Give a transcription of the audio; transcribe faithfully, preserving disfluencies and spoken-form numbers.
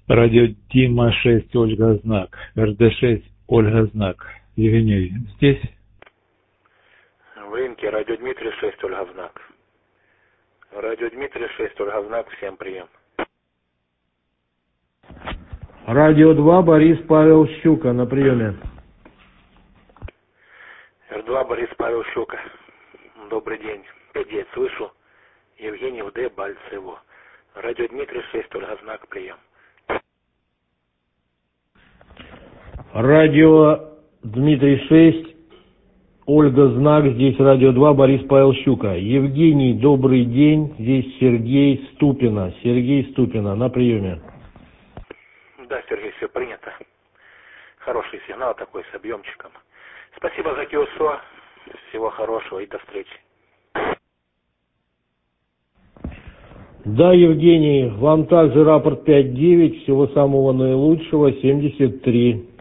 Радио Дима шесть, Ольга знак. эр дэ шесть, Ольга знак. Евгений здесь? В рынке радио Дмитрий шесть, Ольга знак. Радио Дмитрий шесть, Ольга знак. Всем прием. Радио два, Борис Павел Щука на приеме. эр два, Борис Павел Щука. Добрый день. пять девять, слышу. Евгений в Д, Бальцево. Радио Дмитрий шесть, Ольга знак. Прием. Радио Дмитрий шесть, Ольга знак, здесь радио два, Борис Павел Щука. Евгений, добрый день, здесь Сергей Ступина. Сергей Ступина на приеме. Да, Сергей, все принято. Хороший сигнал такой с объемчиком. Спасибо за КИОСО. Всего хорошего и до встречи. Да, Евгений, вам также рапорт пять девять, всего самого наилучшего, семьдесят три.